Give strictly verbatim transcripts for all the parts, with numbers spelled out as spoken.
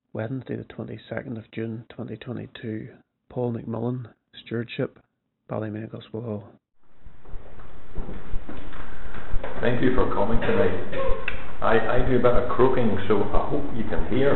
Wednesday the twenty-second of June twenty twenty-two. Paul McMullen, Stewardship, Ballymena Hall. Thank you for coming tonight. I, I do a bit of croaking, so I hope you can hear.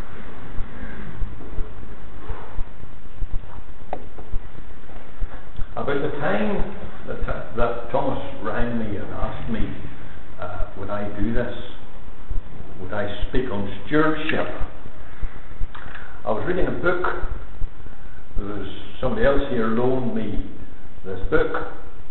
About the time that, that Thomas rang me and asked me, uh, would I do this? Would I speak on stewardship? I was reading a book. There was somebody else here loaned me this book,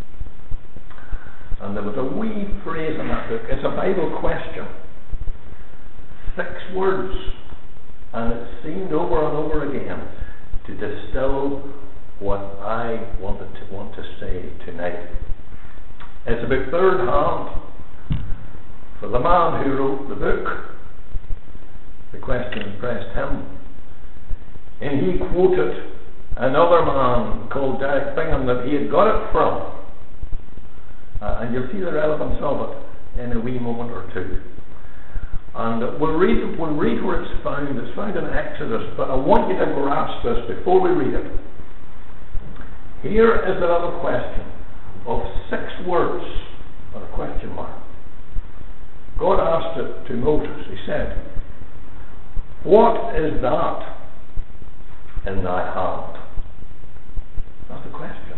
and there was a wee phrase in that book. It's a Bible question, six words, and it seemed over and over again to distill what I wanted to want to say tonight. It's about third hand. For the man who wrote the book, the question impressed him, and he quoted another man called Derek Bingham that he had got it from. Uh, and you'll see the relevance of it in a wee moment or two. And uh, we'll read we'll read where it's found. It's found in Exodus, but I want you to grasp this before we read it. Here is the little question of six words, or a question mark. God asked it to Moses. He said, "What is that in thy hand?" That's the question.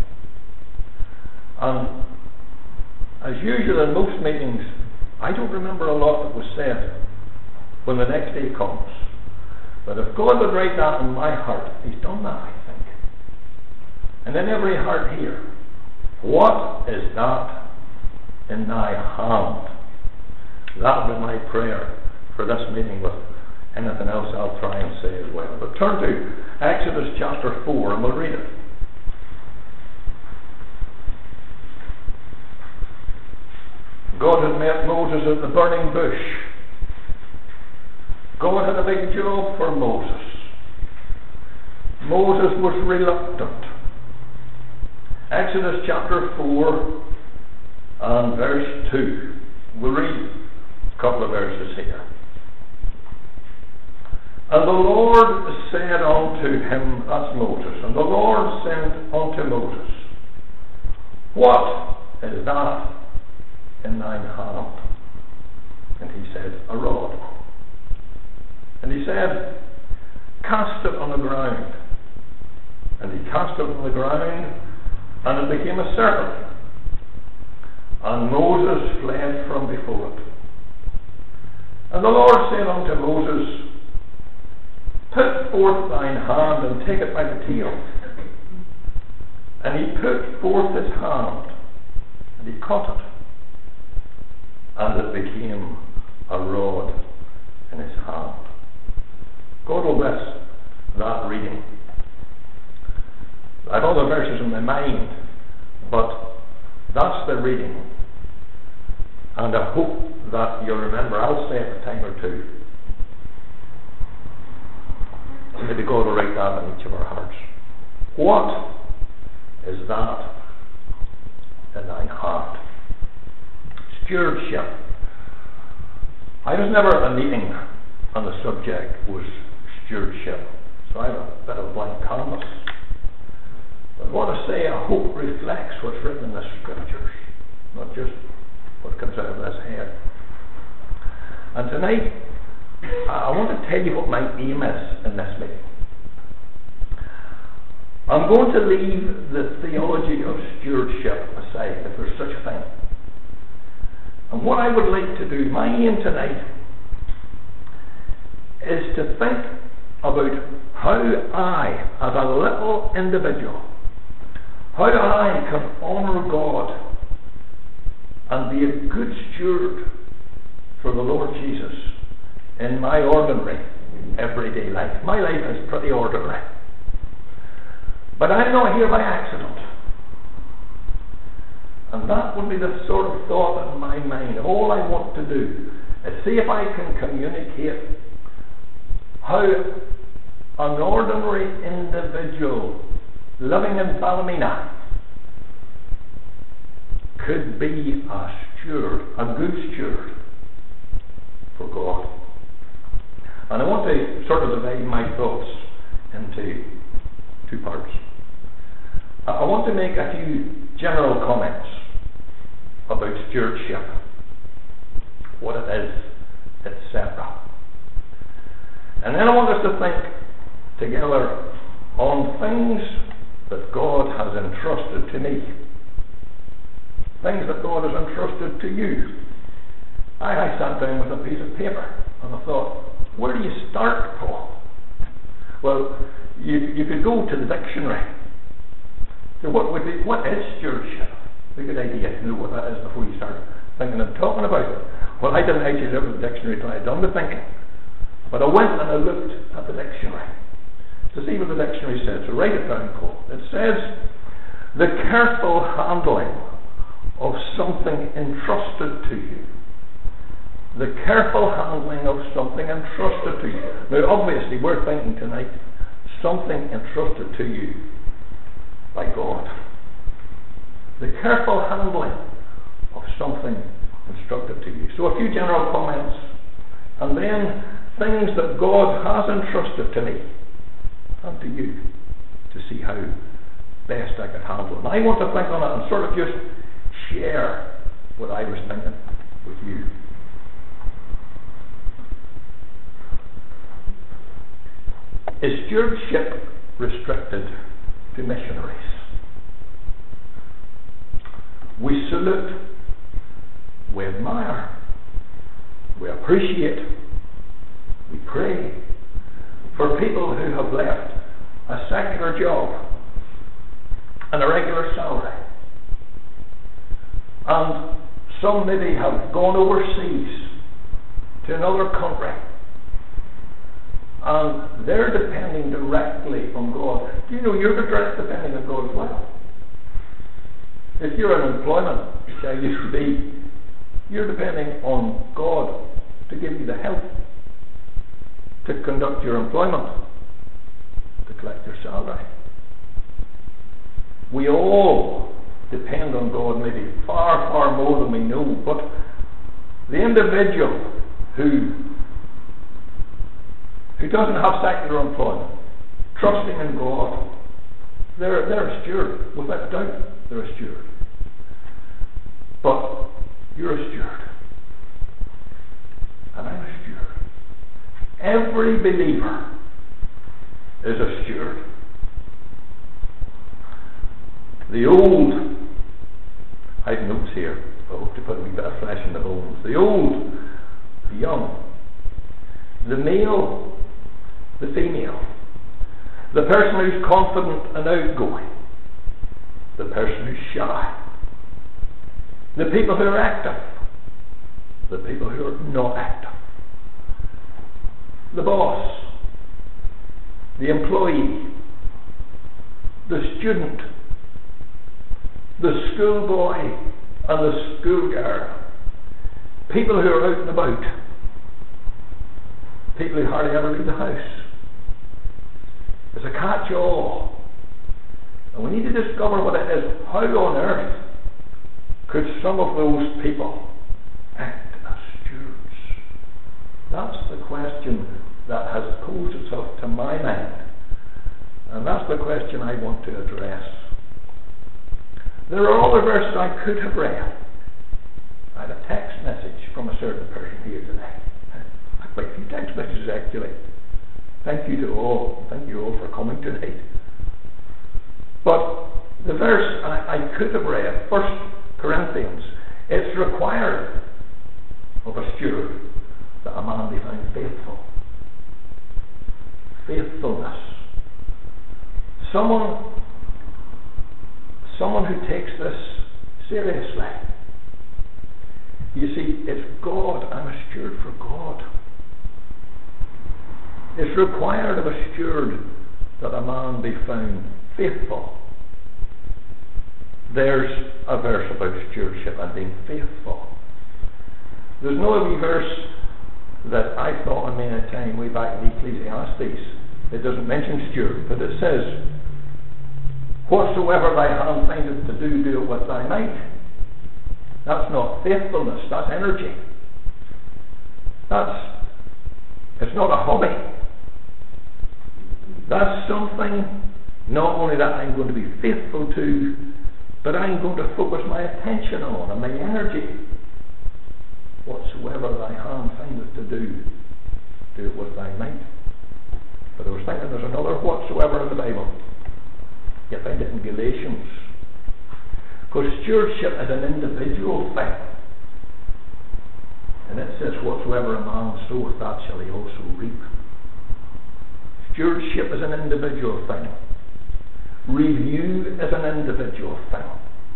And as usual in most meetings, I don't remember a lot that was said when the next day comes. But if God would write that in my heart, He's done that, I think. And in every heart here, what is that in thy hand? That will be my prayer for this meeting. With anything else I'll try and say as well. But turn to Exodus chapter four and we'll read it. God had met Moses at the burning bush. God had a big job for Moses. Moses was reluctant. Exodus chapter four and verse two. We'll read a couple of verses here. And the Lord said unto him, that's Moses, and the Lord said unto Moses, what is that in thine hand? And he said, a rod. And he said, cast it on the ground. And he cast it on the ground, and it became a serpent. And Moses fled from before it. And the Lord said unto Moses, put forth thine hand and take it by the tail. And he put forth his hand, and he caught it, and it became a rod in his hand. God will bless that reading. I have other verses in my mind, but that's the reading. And I hope that you'll remember. I'll say it a time or two. Maybe God will write that in each of our hearts. What is that in thine hand? Stewardship. I was never at a meeting and the subject was stewardship, so I have a bit of blank canvas. But what I say, I hope reflects what's written in the scriptures, not just what comes out of this head. And tonight, I want to tell you what my aim is in this meeting. I'm going to leave the theology of stewardship aside, if there's such a thing. And what I would like to do, my aim tonight, is to think about how I, as a little individual, how I can honour God and be a good steward for the Lord Jesus in my ordinary, everyday life. My life is pretty ordinary. But I'm not here by accident. And that would be the sort of thought in my mind. All I want to do is see if I can communicate how an ordinary individual living in Ballymena could be a steward, a good steward for God. And I want to sort of divide my thoughts into two parts. I want to make a few general comments about stewardship, what it is, et cetera. And then I want us to think together on things that God has entrusted to me, things that God has entrusted to you. I, I sat down with a piece of paper and I thought, where do you start, Paul? Well, you, you could go to the dictionary. So what would be, what is stewardship? A good idea to know what that is before you start thinking and talking about it. Well, I didn't actually look at the dictionary until I had done the thinking. But I went and I looked at the dictionary to see what the dictionary says. So write it down, Paul. It says, the careful handling of something entrusted to you. The careful handling of something entrusted to you. Now, obviously, we're thinking tonight, something entrusted to you by God. The careful handling of something entrusted to you. So a few general comments, and then things that God has entrusted to me and to you to see how best I could handle it. And I want to think on it and sort of just share what I was thinking with you. Is stewardship restricted to missionaries? We salute, we admire, we appreciate, we pray for people who have left a secular job and a regular salary. And some maybe have gone overseas to another country. And they're depending directly on God. Do you know you're depending on God as well? If you're in employment, which I used to be, you're depending on God to give you the help to conduct your employment, to collect your salary. We all depend on God maybe far, far more than we know, but the individual who who doesn't have secular employment, trusting in God, they're, they're a steward. Without doubt, they're a steward. But you're a steward. And I'm a steward. Every believer is a steward. The old, I have notes here, I hope to put a wee bit of flesh in the bones. The old, the young, the male, the female, the person who's confident and outgoing, the person who's shy, the people who are active, the people who are not active, the boss, the employee, the student, the schoolboy and the schoolgirl, people who are out and about, people who hardly ever leave the house. It's a catch-all. And we need to discover what it is. How on earth could some of those people act as stewards? That's the question that has posed itself to my mind. And that's the question I want to address. There are other verses I could have read. I had a text message from a certain person here today. Quite a few text messages actually. Thank you to all. Thank you all for coming tonight. But the verse I, I could have read, First Corinthians, it's required of a steward that a man be found faithful. Faithfulness. Someone, someone who takes this seriously. You see, it's God. I'm a steward for God. It's required of a steward that a man be found faithful. There's a verse about stewardship and being faithful. There's no wee verse that I thought on many a time way back in Ecclesiastes. It doesn't mention steward, but it says, whatsoever thy hand findeth to do, do it with thy might. That's not faithfulness, that's energy. That's It's not a hobby. That's something not only that I'm going to be faithful to, but I'm going to focus my attention on and my energy. Whatsoever thy hand findeth to do, do it with thy might. But I was thinking there's another whatsoever in the Bible. You find it in Galatians. Because stewardship is an individual thing. And it says, whatsoever a man soweth, that shall he also reap. Stewardship is an individual thing. Review is an individual thing.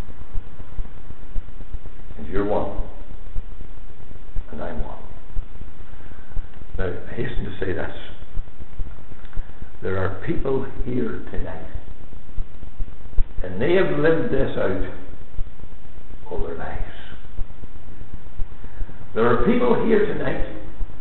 And you're one. And I'm one. Now, I hasten to say this. There are people here tonight, and they have lived this out all their lives. There are people here tonight,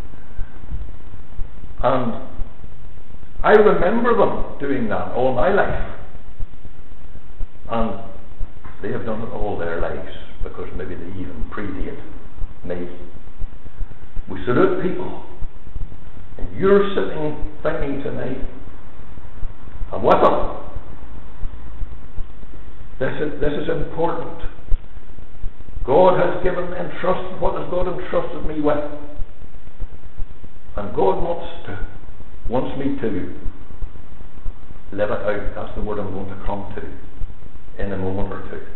and I remember them doing that all my life, and they have done it all their lives, because maybe they even predate me. We salute people, and you're sitting thinking tonight, I'm with them. This is, this is important. God has given entrust. What has God entrusted me with? And God wants to, wants me to live it out. That's the word I'm going to come to in a moment or two.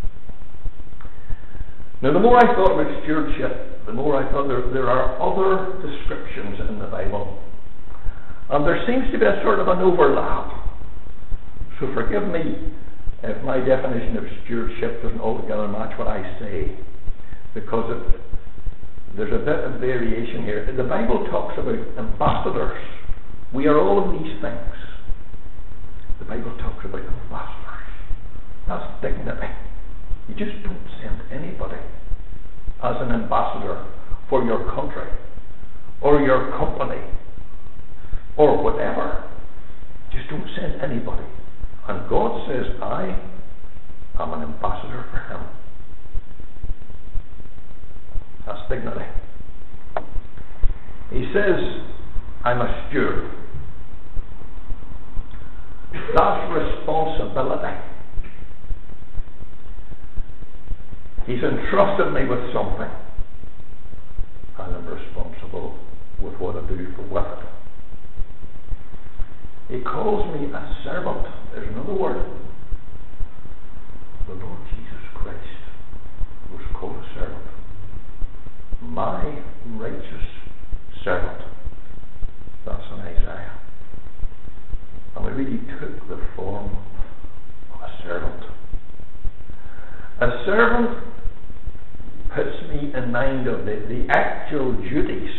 Now, the more I thought about stewardship, the more I thought there, there are other descriptions in the Bible. And there seems to be a sort of an overlap. So forgive me if my definition of stewardship doesn't altogether match what I say, because it, there's a bit of variation here. The Bible talks about ambassadors. We are all of these things. The Bible talks about ambassadors. That's dignity. You just don't send anybody as an ambassador for your country or your company or whatever. Just don't send anybody. And God says, I am an ambassador for Him. That's dignity. He says, I'm a steward. That's responsibility. He's entrusted me with something, and I'm responsible with what I do for with it. He calls me a servant. There's another word. The Lord Jesus Christ was called a servant. My righteous servant. That's in Isaiah. And I really took the form of a servant. A servant puts me in mind of the, the actual duties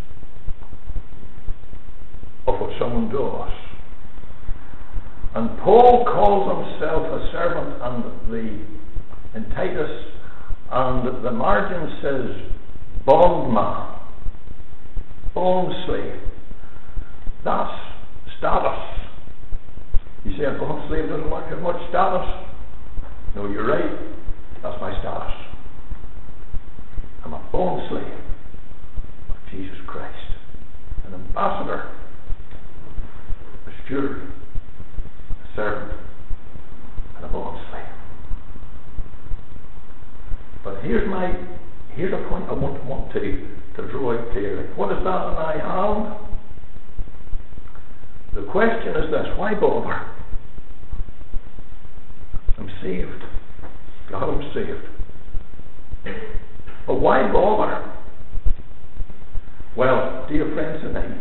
of what someone does. And Paul calls himself a servant, and the in Titus, and the margin says bondman, bond slave. That's status. You say a bond slave doesn't have much status? No, you're right. That's my status. I'm a bond slave of Jesus Christ, an ambassador, a steward, servant, and a bond slave. But here's my here's a point I want, want to, to draw out clearly. What is that in my hand? The question is this: why bother? I'm saved. God, I'm saved. But why bother? Well, dear friends tonight,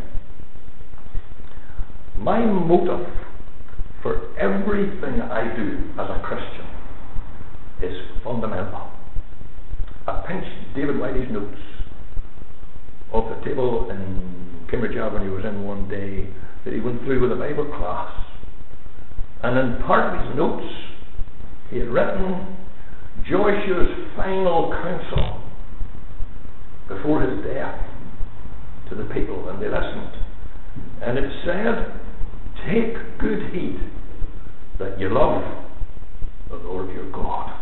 my motive for everything I do as a Christian is fundamental. I pinched David Whitey's notes off the table in Cambridge Avenue. He was in one day that he went through with a Bible class, and in part of his notes he had written Joshua's final counsel before his death to the people, and they listened, and it said, take good heed that you love the Lord your God.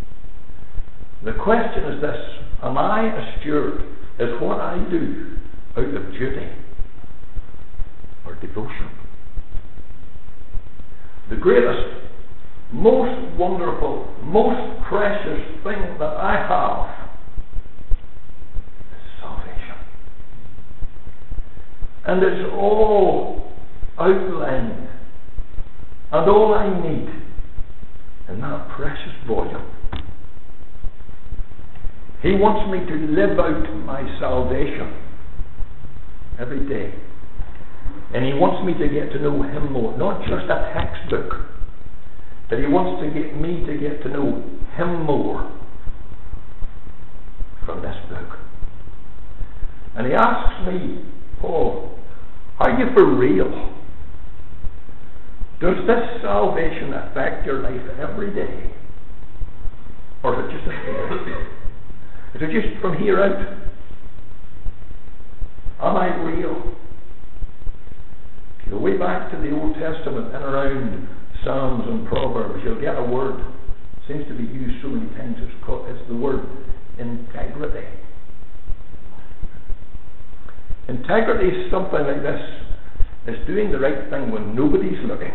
The question is this: am I a steward? Is what I do out of duty or devotion. The greatest, most wonderful, most precious thing that I have is salvation. And it's all outlined and all I need in that precious volume. He wants me to live out my salvation every day. And He wants me to get to know Him more. Not just a textbook, but He wants to get me to get to know Him more from this book. And He asks me, Paul, are you for real? Does this salvation affect your life every day? Or is it just a theory? Is it just from here out? Am I real? Go way back to the Old Testament and around Psalms and Proverbs, you'll get a word. It seems to be used so many times. It's, called, it's the word integrity. Integrity is something like this. It's doing the right thing when nobody's looking.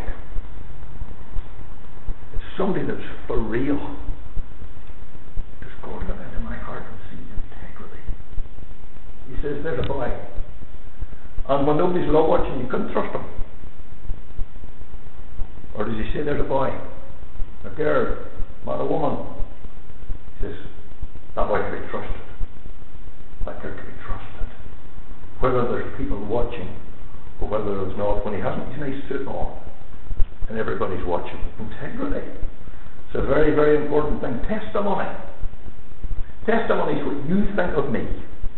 It's somebody that's for real. Just God got into my heart and see integrity. He says, there's a boy. And when nobody's watching, you couldn't trust him. Or does he say there's a boy, a girl, man or woman? He says, that boy can be trusted. That girl can be trusted. Whether there's people watching or whether there's not, when he hasn't his nice suit on and everybody's watching. Integrity. It's a very, very important thing. Testimony. Testimony is what you think of me.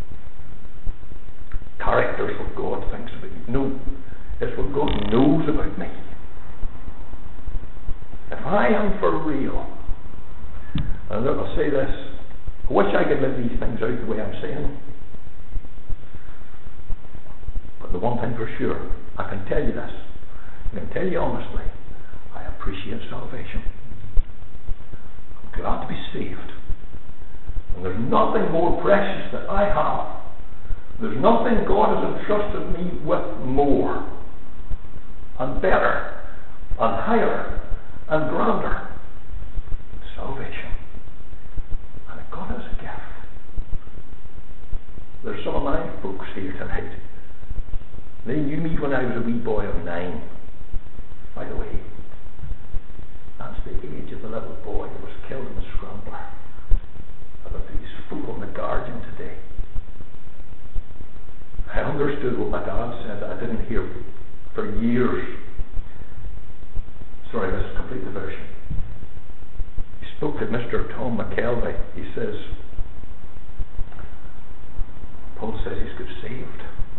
Character is what God thinks about you. No, it's what God knows about me. If I am for real, and look, I'll say this, I wish I could live these things out the way I'm saying them. But the one thing for sure, I can tell you this, I can tell you honestly, I appreciate salvation. I'm glad to be saved. And there's nothing more precious that I have. There's nothing God has entrusted me with more and better and higher and grander. Salvation. And it got as a gift. There's some of my folks here tonight. They knew me when I was a wee boy of nine. By the way, that's the age of the little boy that was killed in the scrambler. About these folk on the Guardian today. I understood what my dad said that I didn't hear for years. Sorry, this is complete diversion. He spoke to Mister Tom McKelvey. He says, Paul says he's got saved.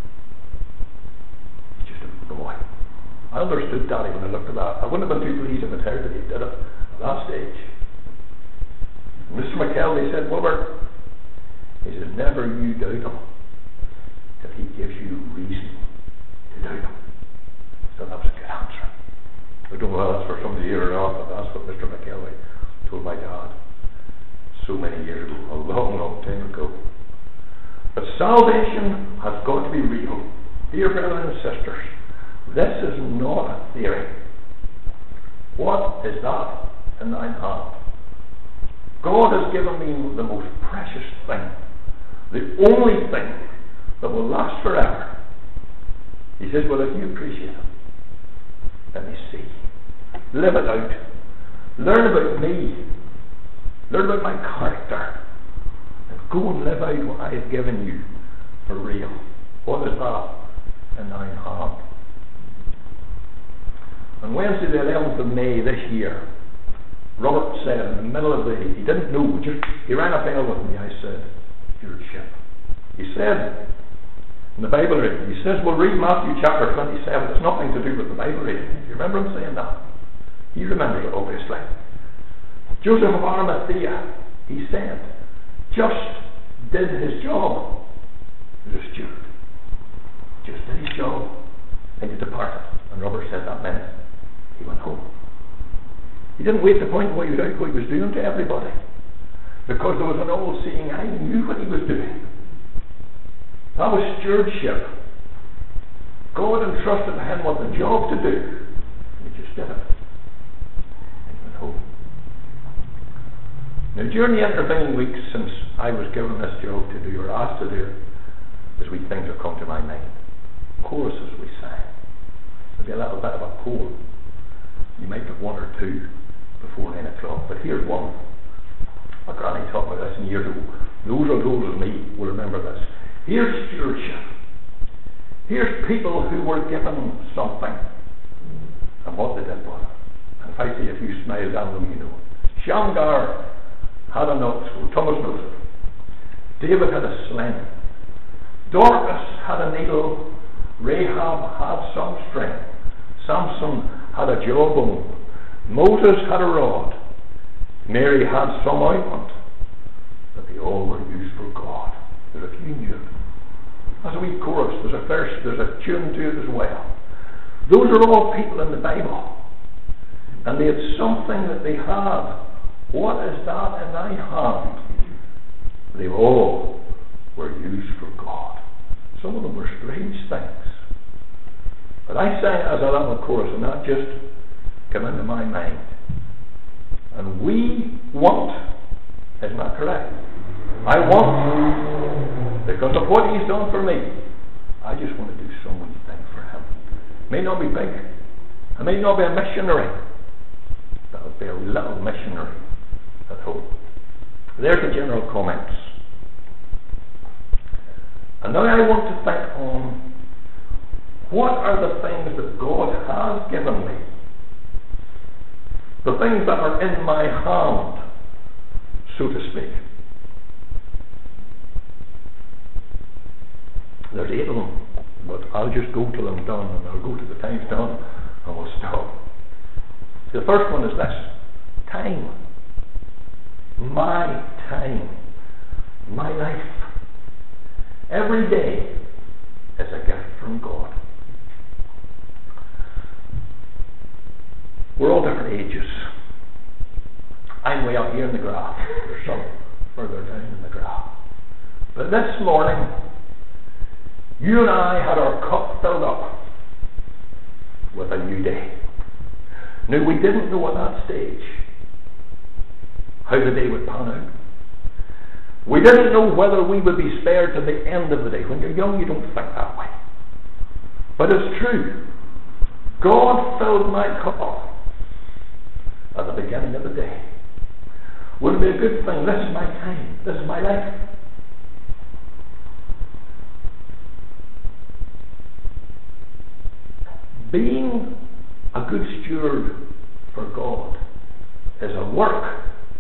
He's just a boy. I understood Daddy when I looked at that. I wouldn't have been too pleased if I'd heard that he did it at that stage. Mister McKelvey said, Wilbur, he says, never you doubt him. If he gives you reason to doubt him. So that was a good answer. I don't know whether that's for somebody here or not, but that's what Mister McKelvey told my dad so many years ago, a long, long time ago. But salvation has got to be real. Dear brothers and sisters, this is not a theory. What is that in thine hand? God has given me the most precious thing, the only thing that will last forever. He says, well, if you appreciate it, let me see. Live it out. Learn about me. Learn about my character. And go and live out what I have given you for real. What is that in thine hand? On Wednesday the eleventh of May this year, Robert said in the middle of the, he didn't know, just he rang a bell with me. I said, your ship. He said, in the Bible reading, he says, we'll read Matthew chapter twenty-seven. It's nothing to do with the Bible reading. You remember him saying that? He remembers it, obviously. Joseph of Arimathea, he said, just did his job. He was a steward. Just did his job. And he departed. And Robert said that minute he went home. He didn't wait to point what he was out, what he was doing to everybody. Because there was an all-seeing eye. He knew what he was doing. That was stewardship. God entrusted him with a job to do. He just did it. He went home. Now, during the intervening weeks since I was given this job to do, or asked to do it, as we things have come to my mind, choruses we sang. There'll be a little bit of a poem. You might get one or two before nine o'clock, but here's one. My granny taught me this years ago. Those as old as me will remember this. Here's stewardship. Here's people who were given something and what they did with it. And if I see a few smiles on them, you know. Shamgar had an ox. Well, Thomas knows it. David had a sling. Dorcas had a needle. Rahab had some strength. Samson had a jawbone. Moses had a rod. Mary had some ointment. But they all were used for God. There's a few new. There's a wee chorus, there's a verse, there's a tune to it as well. Those are all people in the Bible. And they had something that they had. What is that in thy hand? They all were used for God. Some of them were strange things. But I sang it as a little chorus, and that just came into my mind. And we want, isn't that correct? I want, because of what he's done for me, I just want to do some wee thing for him. It may not be big, it may not be a missionary, but it'll be a little missionary at home. There's the general comments. And now I want to think on what are the things that God has given me, the things that are in my hand, so to speak. There's eight of them, but I'll just go till I'm done, and I'll go to the time's done, and we'll stop. The first one is this: time. My time. My life. Every day is a gift from God. We're all different ages. I'm way up here in the graph. There's some further down in the graph. But this morning, you and I had our cup filled up with a new day. Now, we didn't know at that stage how the day would pan out. We didn't know whether we would be spared to the end of the day. When you're young, you don't think that way. But it's true. God filled my cup up at the beginning of the day. Wouldn't it be a good thing? This is my time. This is my life. Being a good steward for God is a work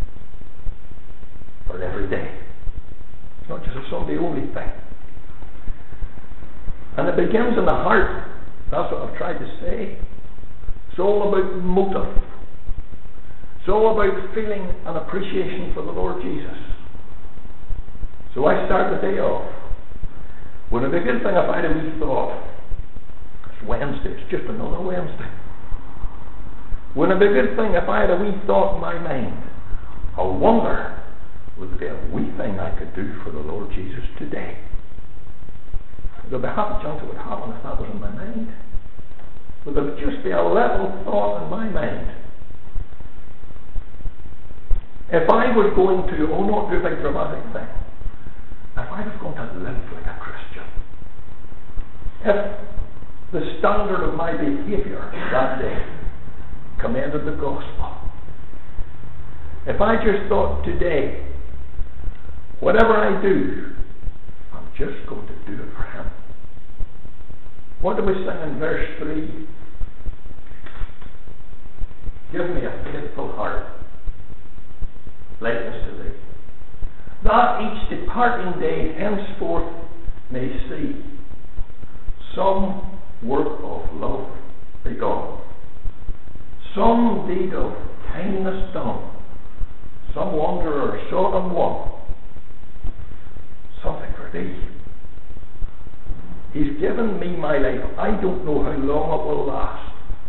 for every day. It's not just a Sunday only thing. And it begins in the heart. That's what I've tried to say. It's all about motive. It's all about feeling an appreciation for the Lord Jesus. So I start the day off. Wouldn't it be a good thing if I had a wee thought? It's Wednesday, it's just another Wednesday. Wouldn't it be a good thing if I had a wee thought in my mind? I wonder, would there be a wee thing I could do for the Lord Jesus today? There'd be half a chance it would happen if that was in my mind. Would there just be a little thought in my mind? If I was going to, oh, not do a big dramatic thing, if I was going to live like a Christian, if the standard of my behaviour that day commended the gospel, if I just thought today, whatever I do, I'm just going to do it for him. What do we sing in verse three? Give me a faithful heart, likeness to thee, that each departing day henceforth may see some work of love begun, some deed of kindness done, some wanderer sought and won, something for thee. He's given me my life. I don't know how long it will last.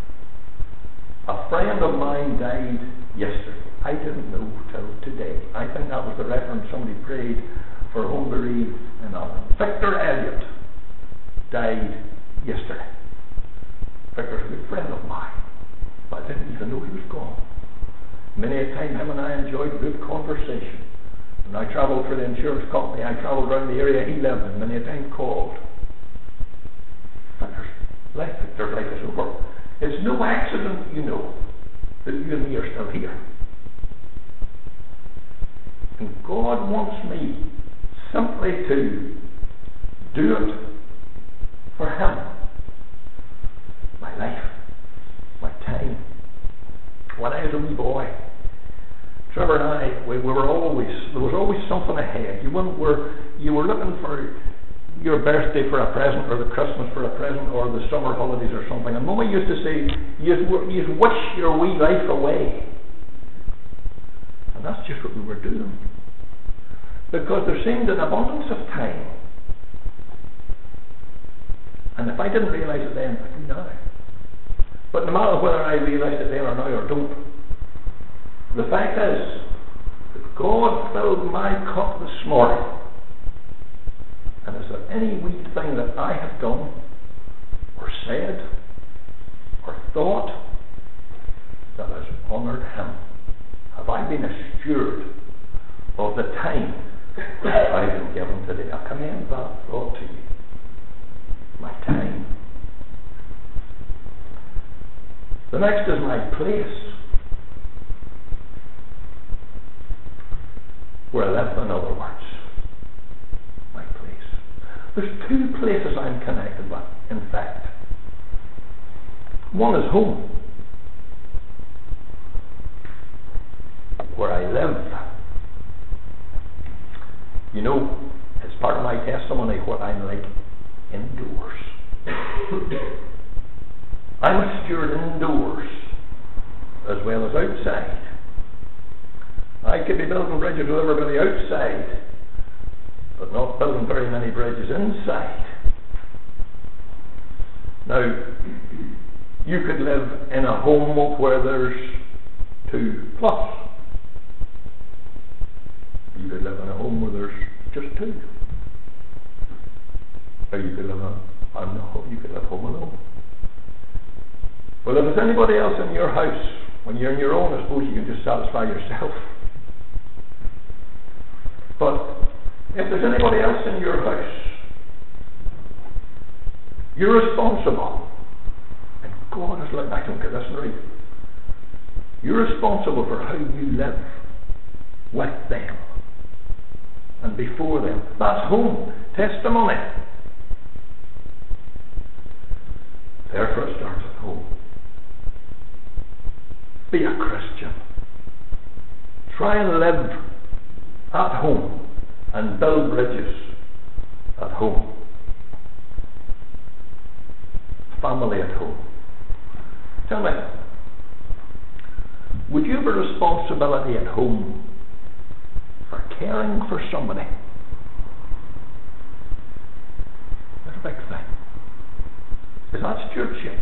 A friend of mine died yesterday. I didn't know till today. I think that was the reference somebody prayed for home bereaved in Ireland. Victor Elliott died yesterday. Victor's a good friend of mine, but I didn't even know he was gone. Many a time him and I enjoyed good conversation. When I travelled for the insurance company, I travelled around the area he lived in, many a time called. Victor's life, Victor's life is over. It's no accident, you know, that you and me are still here. And God wants me simply to do it for Him. My life, my time. When I was a wee boy, Trevor and I, we, we were always, there was always something ahead. You were, you were looking for your birthday for a present, or the Christmas for a present, or the summer holidays or something. And Mummy used to say, you'd, you'd wish your wee life away. And that's just what we were doing. Because there seemed an abundance of time. And if I didn't realise it then, I do now. But no matter whether I realise it then or now or don't, the fact is that God filled my cup this morning. And is there any wee thing that I have done, or said, or thought that has honoured Him? Have I been a steward of the time that I've been given today? I commend that thought to you. My time. The next is my place. Where I live, in other words. My place. There's two places I'm connected with, in fact. One is home, where I live. You know, it's part of my testimony what I'm like indoors. I'm a steward indoors as well as outside. I could be building bridges with everybody outside, but not building very many bridges inside. Now, you could live in a home where there's two plus. You could live in a home where there's just two. Or you could live in a, you could live home alone. Well, if there's anybody else in your house, when you're on your own, I suppose you can just satisfy yourself. But if there's anybody else in your house, you're responsible. And God is like, I don't get this right. You're responsible for how you live with them and before them. That's home. Testimony. Therefore it starts at home. Be a Christian. Try and live at home and build bridges at home. Family at home. Tell me, would you have a responsibility at home for caring for somebody? That's a big thing. Is that stewardship?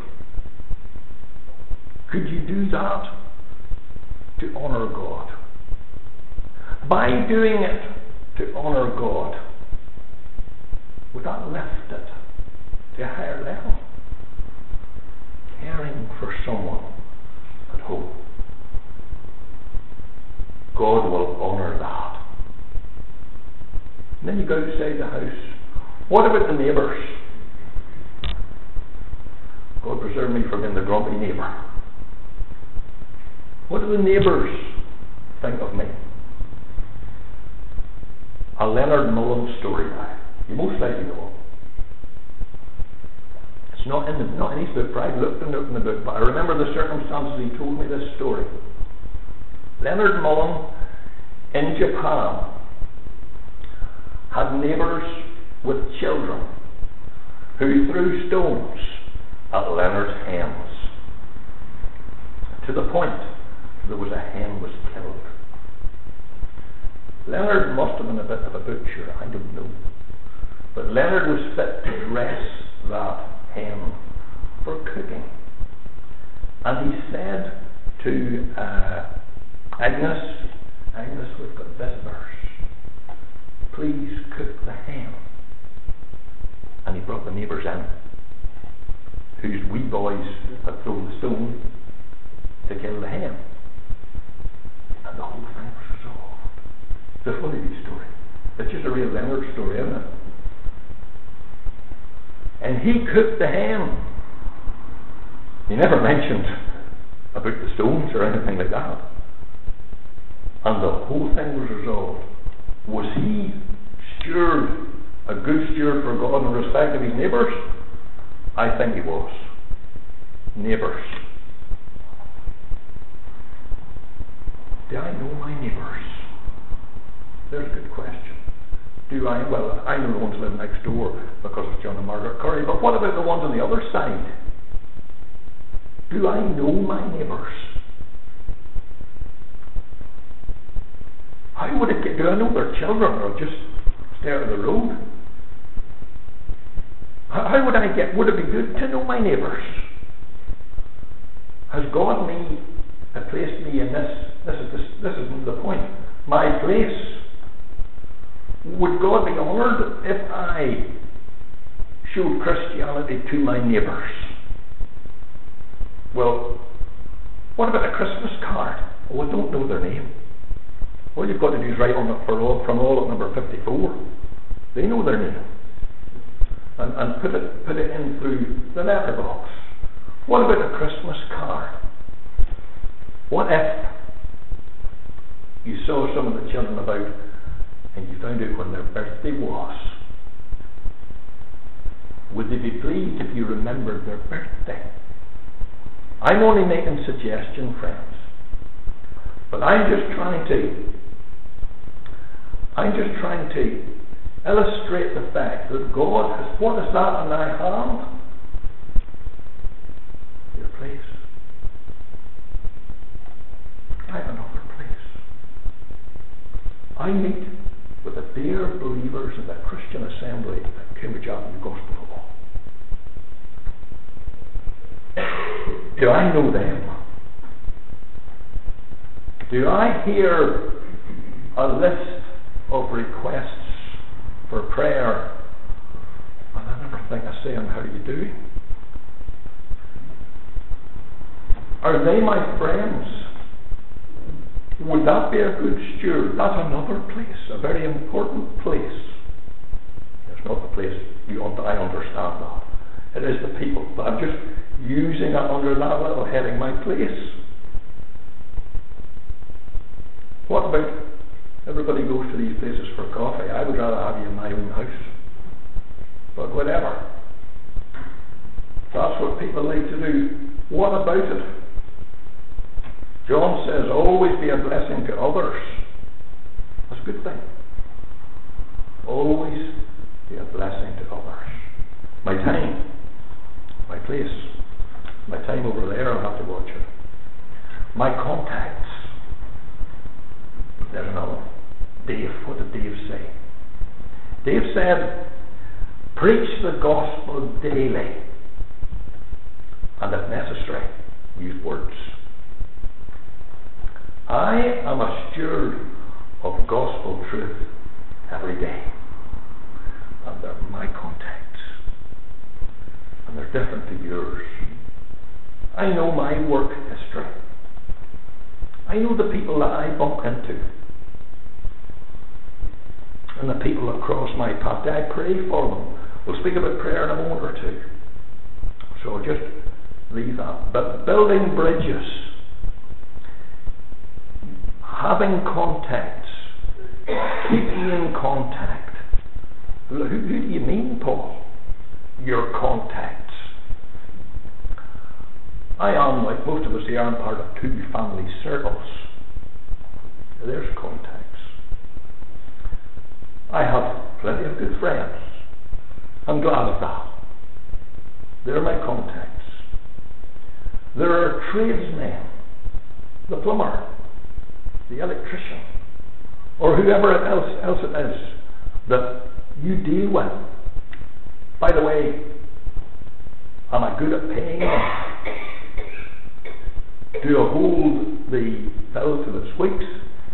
Could you do that to honour God? By doing it to honour God, would that lift it to a higher level? Caring for someone at home. God will honour that. And then you go outside the house. What about the neighbours? God preserve me from being the grumpy neighbour. What do the neighbours think of me? A Leonard Mullen story now. You most likely know it. It's not in the, not in his book, but I've looked and looked in the book, but I remember the circumstances he told me this story. Leonard Mullen in Japan had neighbours with children who threw stones at Leonard's hens, to the point that there was a hen was killed. Leonard must have been a bit of a butcher, I don't know. But Leonard was fit to dress that hen for cooking. And he said to uh, Agnes, Agnes, we've got visitors. Please cook the hen. And he brought the neighbours in, whose wee boys had thrown the stone to kill the hen. And the whole thing was resolved. It's a funny wee story. It's just a real Leonard story, isn't it? And he cooked the hen. He never mentioned about the stones or anything like that. And the whole thing was resolved. Was he steward, a good steward for God in respect of his neighbours? I think he was. Neighbours. Do I know my neighbours? There's a good question. Do I? Well, I know the ones that live next door because it's John and Margaret Curry, but what about the ones on the other side? Do I know my neighbours? How would it get? Do I know their children or just stay out of the road? How, how would I get? Would it be good to know my neighbours? Has God me uh, placed me in this? This is this, this is the point. My place. Would God be honoured if I showed Christianity to my neighbours? Well, what about a Christmas card? Oh, I don't know their name. All you've got to do is write on it for all, from all at number fifty-four. They know their name. And, and put it put it in through the letterbox. What about a Christmas card? What if you saw some of the children about and you found out when their birthday was? Would they be pleased if you remembered their birthday? I'm only making suggestion, friends. But I'm just trying to I'm just trying to illustrate the fact that God has, what is that in thy hand? Your place. I have another place. I meet with the dear believers in the Christian Assembly at Cambridge Avenue Gospel Hall. Do I know them? Do I hear a list of requests for prayer and I never think I say them, how you do? Are they my friends? Would that be a good steward? That's another place, a very important place. It's not the place you I understand that. It is the people, but I'm just using it under that little heading, my place. What about everybody goes to these places for coffee? I would rather have you in my own house. But whatever. That's what people like to do. What about it? John says, always be a blessing to others. That's a good thing. Always be a blessing to others. My time, my place, my time over there, I'll have to watch it. My contacts. There's another one. Dave, what did Dave say? Dave said, preach the gospel daily, and if necessary, use words. I am a steward of gospel truth every day, and they're my contacts, and they're different to yours. I know my work history. I know the people that I bump into, and the people that cross my path. I pray for them. We'll speak about prayer in a moment or two, so I'll just leave that. But building bridges, having contacts, keeping in contact. Who, who do you mean, Paul? Your contacts. I am, like most of us here, I'm part of two family circles. There's contacts. I have plenty of good friends. I'm glad of that. They're my contacts. There are tradesmen, the plumber, the electrician, or whoever else, else it is that you deal with. By the way, am I good at paying them? Do I hold the bill till it squeaks?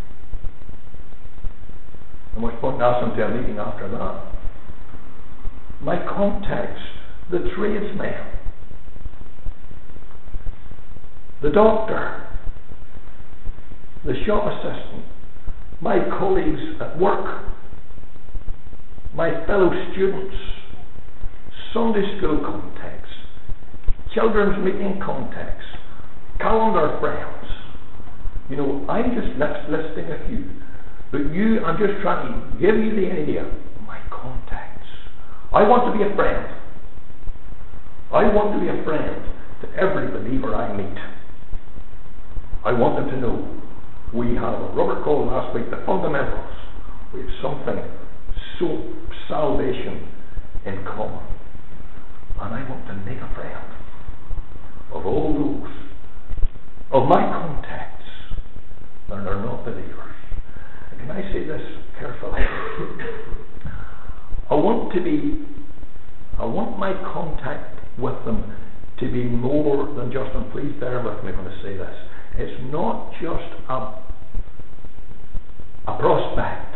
And what's point to ask them to a meeting after that? my contacts, the tradesmen, the doctor, the shop assistant, my colleagues at work, my fellow students, Sunday school contacts, children's meeting contacts, calendar friends. You know, I'm just list- listing a few. But you, I'm just trying to give you the idea. My contacts. I want to be a friend. I want to be a friend to every believer I meet. I want them to know we have, a Robert called last week, the fundamentals. We have something, so salvation in common. And I want to make a friend of all those, of my contacts that are not believers. And can I say this carefully? I want to be, I want my contact with them to be more than just, and please bear with me when I say this, it's not just a, a prospect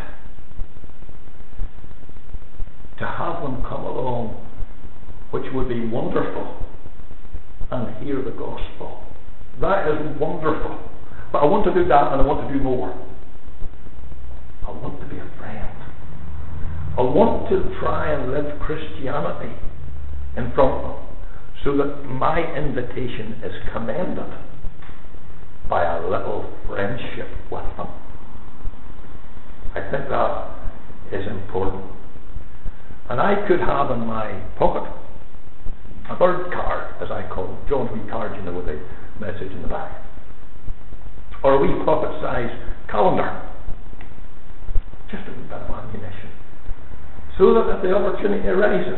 to have them come along, which would be wonderful, and hear the gospel. That is wonderful. But I want to do that, and I want to do more. I want to be a friend. I want to try and live Christianity in front of them, so that my invitation is commended by a little friendship with them. I think that is important. And I could have in my pocket a bird card, as I call it, John's wee card, you know, with the message in the back, or a wee pocket-sized calendar, just a wee bit of ammunition, so that if the opportunity arises,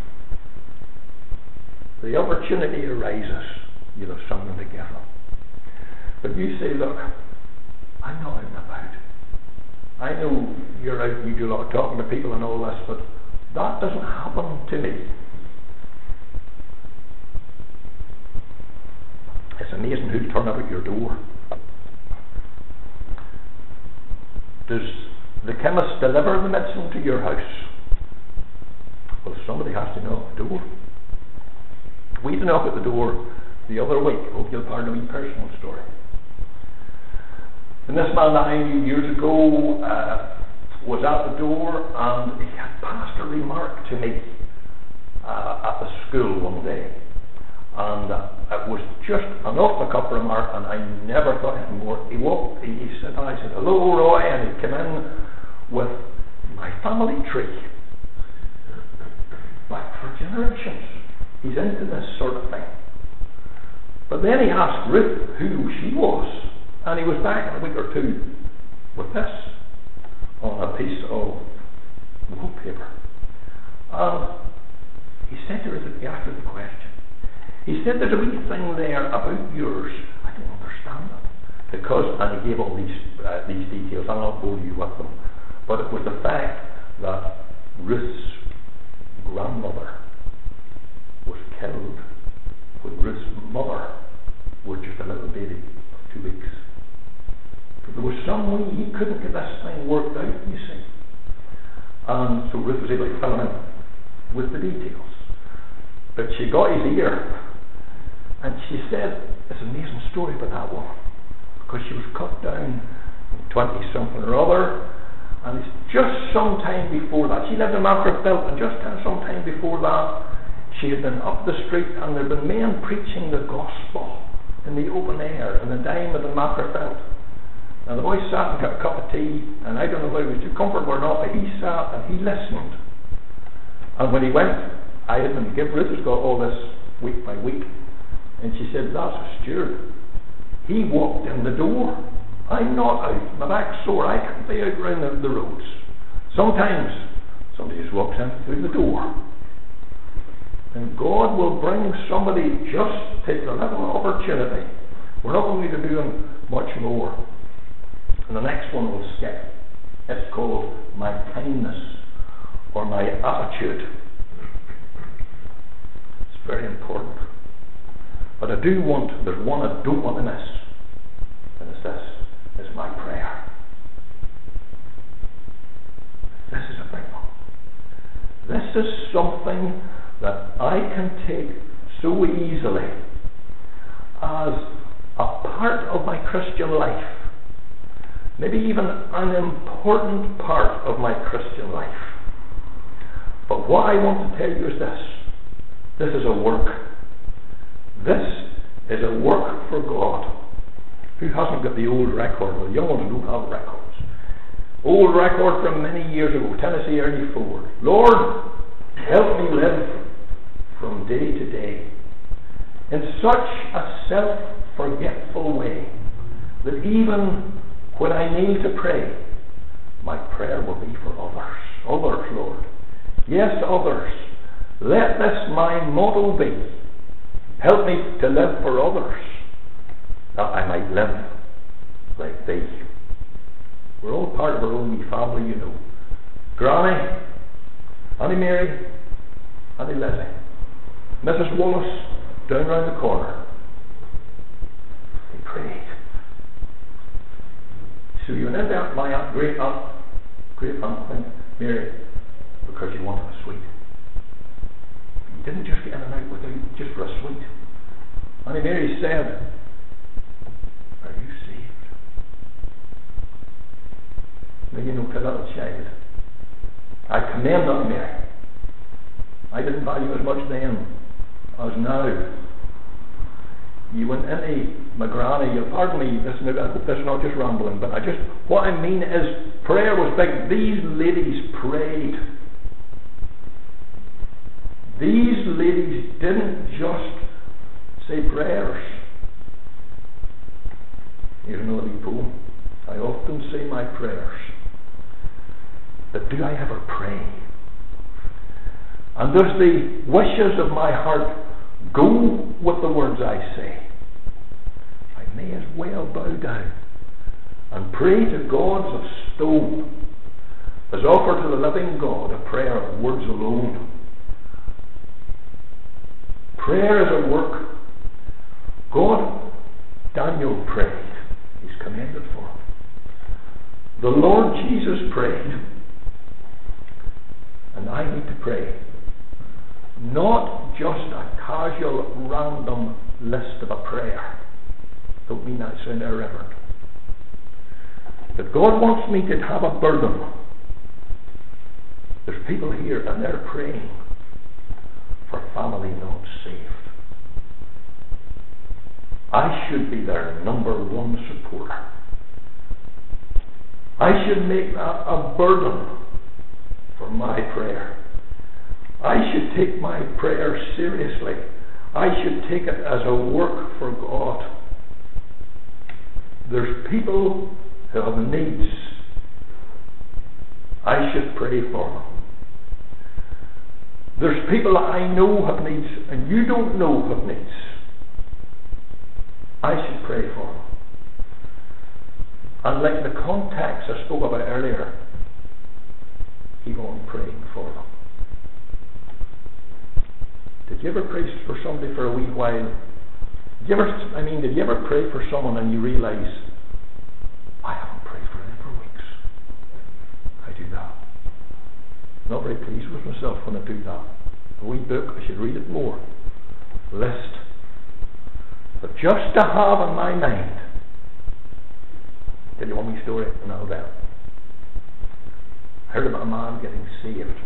the opportunity arises, you'll have something to give them. But you say, look, I'm not out and about. I know you're out and you do a lot of talking to people and all this, but that doesn't happen to me. It's amazing who'll turn up at your door. Does the chemist deliver the medicine to your house? Well, somebody has to knock at the door. We had to knock at the door the other week. Hope you'll pardon a wee personal story. And this man that I knew years ago uh, was at the door, and he had passed a remark to me uh, at the school one day. And uh, it was just an off-the-cuff remark, and I never thought anything more. He walked, he, he said, I said, hello, Roy, and he came in with my family tree. Back for generations. He's into this sort of thing. But then he asked Ruth who she was, and he was back in a week or two with this on a piece of wallpaper. And he said to her, he asked her the question. He said, there's a wee thing there about yours. I don't understand it. Because, and he gave all these uh, these details. I'll not bore you with them. But it was the fact that Ruth's grandmother was killed when Ruth's mother was just a little baby of two weeks. But there was some way he couldn't get this thing worked out, you see. And so Ruth was able to fill him in with the details. But she got his ear. And she said, it's an amazing story about that woman, because she was cut down twenty something or other, and it's just some time before that, she lived in Macrophil, and just some time before that, she had been up the street, and there had been men preaching the gospel in the open air, in the diamond in Macrophil. And the boy sat and got a cup of tea, and I don't know whether he was too comfortable or not, but he sat and he listened. And when he went, I had been give Ruth has got all this week by week. And she said, that's a steward. He walked in the door. I'm not out. My back's sore. I can't be out round the, the roads. Sometimes somebody just walks in through the door. And God will bring somebody just take a little opportunity. We're not going to be doing much more. And the next one will skip. It's called my kindness or my attitude. It's very important. But I do want, there's one I don't want to miss, and it's this, it's my prayer. This is a big one. This is something that I can take so easily as a part of my Christian life. Maybe even an important part of my Christian life. But what I want to tell you is this. This is a work. This is a work for God. Who hasn't got the old record? Well, the young ones don't have records. Old record from many years ago, Tennessee Ernie Ford. Lord, help me live from day to day in such a self-forgetful way that even when I kneel to pray, my prayer will be for others. Others, Lord. Yes, others. Let this my motto be. Help me to live for others, that I might live like thee. We're all part of our own wee family, you know. Granny, Auntie Mary, Auntie Lizzie, Missus Wallace, down round the corner. They prayed. So you went into my aunt, great aunt, great aunt Mary, because you wanted a sweet. You didn't just get in and out without just for a sweet. Auntie Mary said, are you saved? Now you know, to a little child, I commend Auntie Mary. I didn't value as much then as now. You went into my granny, you pardon me, this, I hope this is not just rambling, but I just, what I mean is, prayer was big. These ladies prayed. These ladies didn't just say prayers. Here's another wee poem. I often say my prayers, but do I ever pray? And does the wishes of my heart go with the words I say? I may as well bow down and pray to gods of stone as offer to the living God a prayer of words alone. Prayer is a work. God, Daniel prayed. He's commended for it. The Lord Jesus prayed. And I need to pray. Not just a casual, random list of a prayer. Don't mean that sound irreverent. But God wants me to have a burden. There's people here and they're praying for family not saved. I should be their number one supporter. I should make that a burden for my prayer. I should take my prayer seriously. I should take it as a work for God. There's people who have needs. I should pray for them. There's people that I know have needs and you don't know have needs. I should pray for them. And like the context I spoke about earlier, keep on praying for them. Did you ever pray for somebody for a wee while? Did you ever, I mean, did you ever pray for someone and you realise, I haven't prayed for them for weeks? I do that. Not very pleased with myself when I do that. A wee book, I should read it more. List. But just to have in my mind. Tell you one wee story and that'll do. I heard about a man getting saved.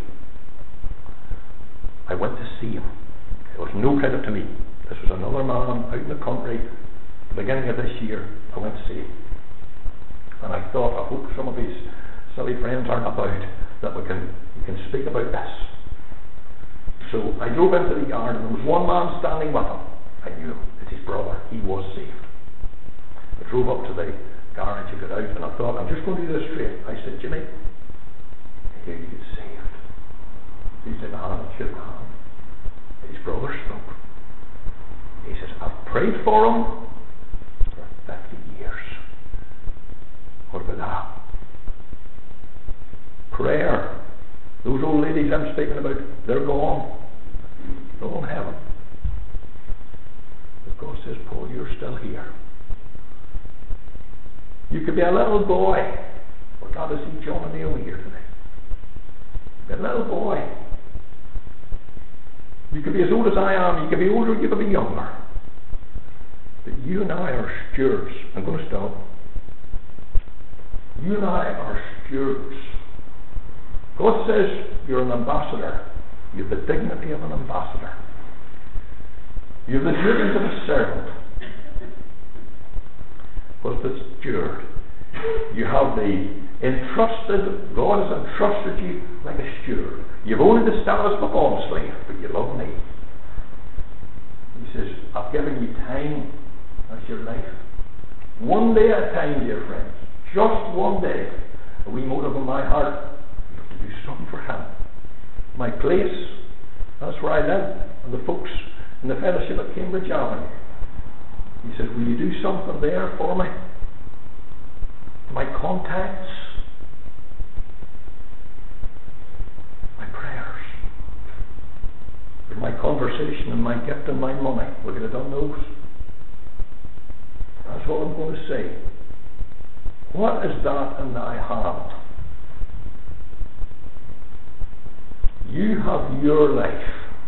I went to see him. It was no credit to me. This was another man out in the country. At the beginning of this year, I went to see him. And I thought, I hope some of his silly friends aren't about, that we can, we can speak about this. So I drove into the yard and there was one man standing with him. I knew him. It's his brother. He was saved. I drove up to the garage to get out and I thought, I'm just going to do this straight. I said, Jimmy, I hear you get saved. He said, hand, I shook hand. His brother spoke. He says, I've prayed for him for fifty years. What about that? Prayer. Those old ladies I'm speaking about, they're gone. They're all in heaven. But God says, Paul, you're still here. You could be a little boy. We're glad to see John and Naomi here today. Be a little boy. You could be as old as I am, you could be older, you could be younger. But you and I are stewards. I'm going to stop. You and I are stewards. God says you're an ambassador. You have the dignity of an ambassador. You have the duties of a servant. But the steward, you have the entrusted, God has entrusted you like a steward. You've only the status of a bond slave, but you love me. He says, I've given you time. That's your life. One day at a time, dear friends. Just one day. A wee motive in my heart. You have to do something for Him. My place, that's where I live. And the folks in the fellowship at Cambridge Avenue. He says, will you do something there for me? My contacts, my prayers, my conversation and my gift and my money. We're going to done those. That's what I'm going to say. What is that in thy hand? You have your life.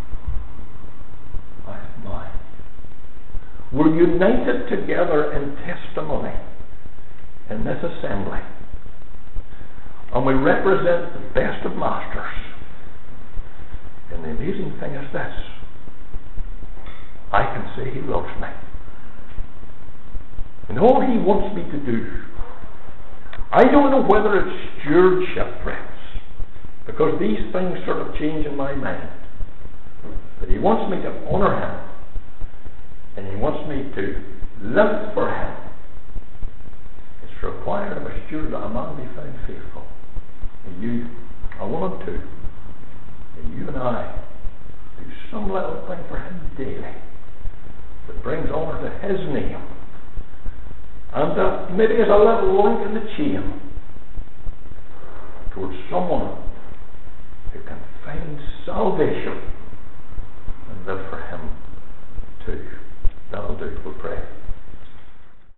I have mine. We're united together in testimony in this assembly. And we represent the best of masters. And the amazing thing is this. I can say He loves me. And all He wants me to do, I don't know whether it's stewardship, friends, because these things sort of change in my mind. But He wants me to honour Him. And He wants me to live for Him. It's required of a steward that a man be found faithful. And you are willing to. And you and I do some little thing for Him daily that brings honour to His name. And that maybe is a little link in the chain towards someone who can find salvation